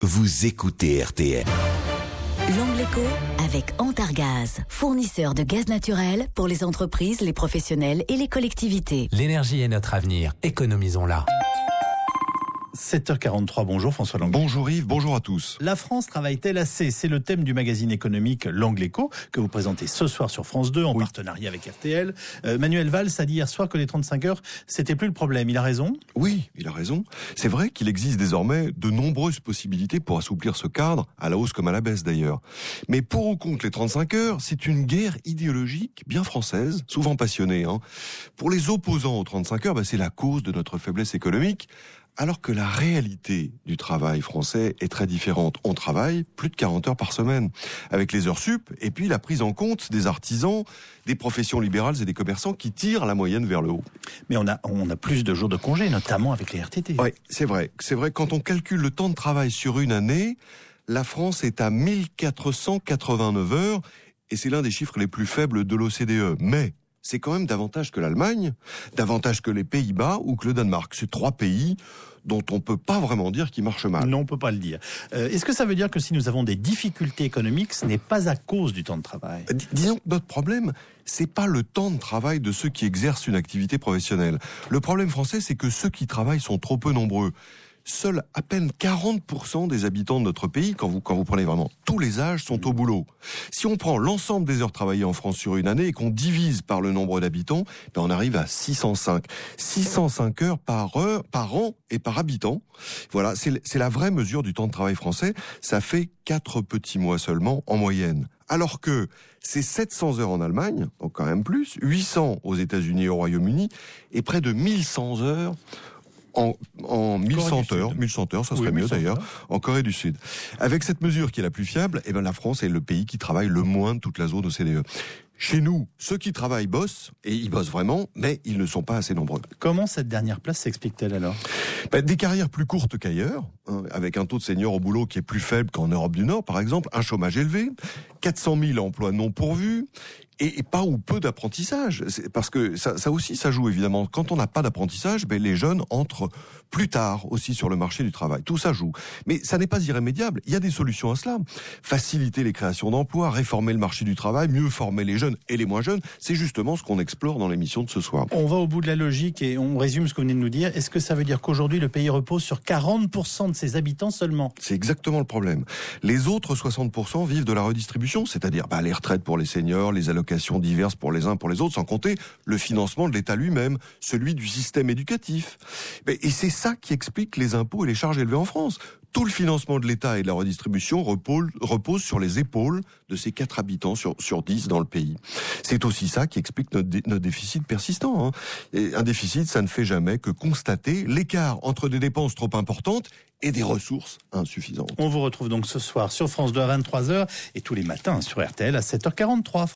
Vous écoutez RTL. L'Angle Éco avec Antargaz, fournisseur de gaz naturel pour les entreprises, les professionnels et les collectivités. L'énergie est notre avenir, économisons-la. 7h43, bonjour François Langlais. Bonjour Yves, bonjour à tous. La France travaille-t-elle assez ? C'est le thème du magazine économique L'Angle Éco que vous présentez ce soir sur France 2 en partenariat avec RTL. Manuel Valls a dit hier soir que les 35 heures, c'était plus le problème. Il a raison ? Oui, il a raison. C'est vrai qu'il existe désormais de nombreuses possibilités pour assouplir ce cadre, à la hausse comme à la baisse d'ailleurs. Mais pour ou contre les 35 heures, c'est une guerre idéologique bien française, souvent passionnée. Pour les opposants aux 35 heures, c'est la cause de notre faiblesse économique. Alors que la réalité du travail français est très différente. On travaille plus de 40 heures par semaine, avec les heures sup, et puis la prise en compte des artisans, des professions libérales et des commerçants qui tirent la moyenne vers le haut. Mais on a plus de jours de congé, notamment avec les RTT. Oui, c'est vrai. C'est vrai, quand on calcule le temps de travail sur une année, la France est à 1489 heures, et c'est l'un des chiffres les plus faibles de l'OCDE. Mais c'est quand même davantage que l'Allemagne, davantage que les Pays-Bas ou que le Danemark. C'est trois pays dont on peut pas vraiment dire qu'ils marchent mal. Non, on peut pas le dire. Est-ce que ça veut dire que si nous avons des difficultés économiques, ce n'est pas à cause du temps de travail ? Disons que notre problème, c'est pas le temps de travail de ceux qui exercent une activité professionnelle. Le problème français, c'est que ceux qui travaillent sont trop peu nombreux. Seuls à peine 40% des habitants de notre pays, quand vous prenez vraiment tous les âges, sont au boulot. Si on prend l'ensemble des heures travaillées en France sur une année et qu'on divise par le nombre d'habitants, on arrive à 605. 605 heures par an et par habitant. Voilà, c'est la vraie mesure du temps de travail français. Ça fait 4 petits mois seulement en moyenne. Alors que c'est 700 heures en Allemagne, donc quand même plus, 800 aux États-Unis et au Royaume-Uni, et près de 1100 heures en 1100 heures, ça serait mieux d'ailleurs, en Corée du Sud. Avec cette mesure qui est la plus fiable, la France est le pays qui travaille le moins de toute la zone OCDE. Chez nous, ceux qui travaillent bossent, et ils bossent vraiment, mais ils ne sont pas assez nombreux. Comment cette dernière place s'explique-t-elle alors ? Des carrières plus courtes qu'ailleurs, avec un taux de seniors au boulot qui est plus faible qu'en Europe du Nord, par exemple, un chômage élevé, 400 000 emplois non pourvus, et pas ou peu d'apprentissage. Parce que ça aussi, ça joue évidemment. Quand on n'a pas d'apprentissage, les jeunes entrent plus tard aussi sur le marché du travail. Tout ça joue. Mais ça n'est pas irrémédiable. Il y a des solutions à cela. Faciliter les créations d'emplois, réformer le marché du travail, mieux former les jeunes et les moins jeunes, c'est justement ce qu'on explore dans l'émission de ce soir. On va au bout de la logique et on résume ce que vous venez de nous dire. Est-ce que ça veut dire qu'aujourd'hui, le pays repose sur 40% de ses habitants seulement ? C'est exactement le problème. Les autres 60% vivent de la redistribution, c'est-à-dire les retraites pour les seniors, les allocations diverses pour les uns pour les autres, sans compter le financement de l'État lui-même, celui du système éducatif. Et c'est ça qui explique les impôts et les charges élevées en France. Tout le financement de l'État et de la redistribution repose sur les épaules de ces 4 habitants sur 10 dans le pays. C'est aussi ça qui explique notre déficit persistant. Et un déficit, ça ne fait jamais que constater l'écart entre des dépenses trop importantes et des ressources insuffisantes. On vous retrouve donc ce soir sur France 2 à 23h et tous les matins sur RTL à 7h43.